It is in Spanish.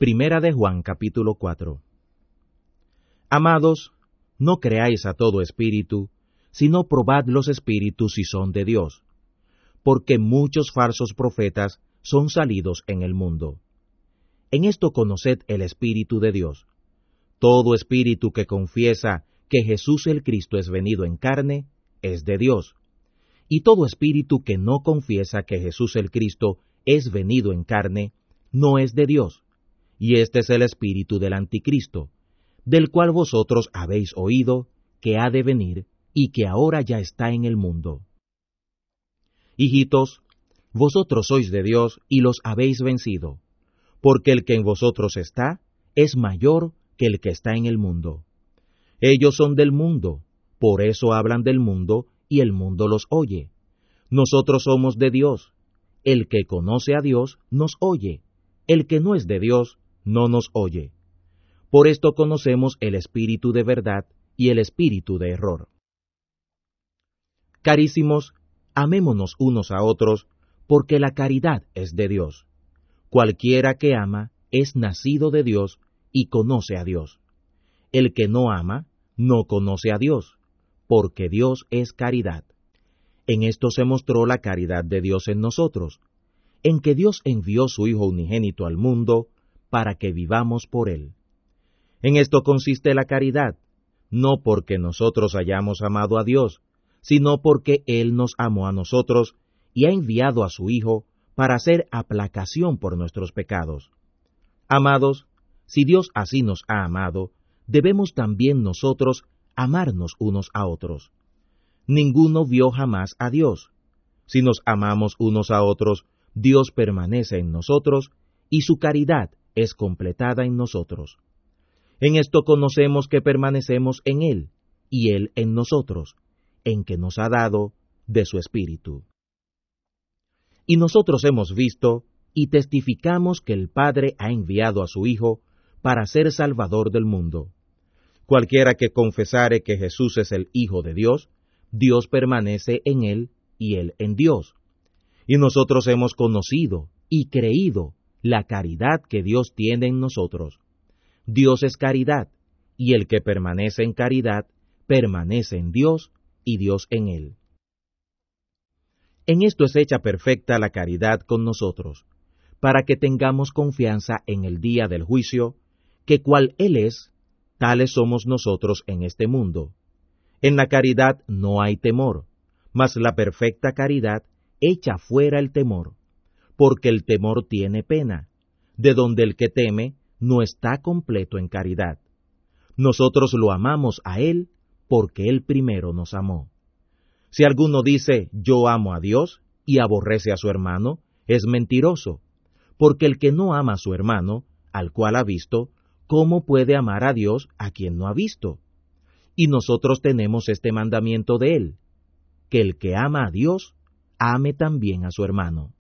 Primera de Juan, capítulo 4. Amados, no creáis a todo espíritu, sino probad los espíritus si son de Dios, porque muchos falsos profetas son salidos en el mundo. En esto conoced el Espíritu de Dios. Todo espíritu que confiesa que Jesús el Cristo es venido en carne, es de Dios. Y todo espíritu que no confiesa que Jesús el Cristo es venido en carne, no es de Dios. Y este es el espíritu del anticristo, del cual vosotros habéis oído que ha de venir y que ahora ya está en el mundo. Hijitos, vosotros sois de Dios y los habéis vencido, porque el que en vosotros está es mayor que el que está en el mundo. Ellos son del mundo, por eso hablan del mundo y el mundo los oye. Nosotros somos de Dios. El que conoce a Dios nos oye. El que no es de Dios no nos oye. Por esto conocemos el espíritu de verdad y el espíritu de error. Carísimos, amémonos unos a otros, porque la caridad es de Dios. Cualquiera que ama es nacido de Dios y conoce a Dios. El que no ama no conoce a Dios, porque Dios es caridad. En esto se mostró la caridad de Dios en nosotros, en que Dios envió su Hijo unigénito al mundo para que vivamos por Él. En esto consiste la caridad, no porque nosotros hayamos amado a Dios, sino porque Él nos amó a nosotros y ha enviado a su Hijo para hacer aplacación por nuestros pecados. Amados, si Dios así nos ha amado, debemos también nosotros amarnos unos a otros. Ninguno vio jamás a Dios. Si nos amamos unos a otros, Dios permanece en nosotros y su caridad es completada en nosotros. En esto conocemos que permanecemos en Él y Él en nosotros, en que nos ha dado de su Espíritu. Y nosotros hemos visto y testificamos que el Padre ha enviado a su Hijo para ser Salvador del mundo. Cualquiera que confesare que Jesús es el Hijo de Dios, Dios permanece en Él y Él en Dios. Y nosotros hemos conocido y creído la caridad que Dios tiene en nosotros. Dios es caridad, y el que permanece en caridad, permanece en Dios y Dios en él. En esto es hecha perfecta la caridad con nosotros, para que tengamos confianza en el día del juicio, que cual Él es, tales somos nosotros en este mundo. En la caridad no hay temor, mas la perfecta caridad echa fuera el temor, porque el temor tiene pena, de donde el que teme no está completo en caridad. Nosotros lo amamos a Él, porque Él primero nos amó. Si alguno dice, yo amo a Dios, y aborrece a su hermano, es mentiroso, porque el que no ama a su hermano, al cual ha visto, ¿cómo puede amar a Dios a quien no ha visto? Y nosotros tenemos este mandamiento de Él, que el que ama a Dios, ame también a su hermano.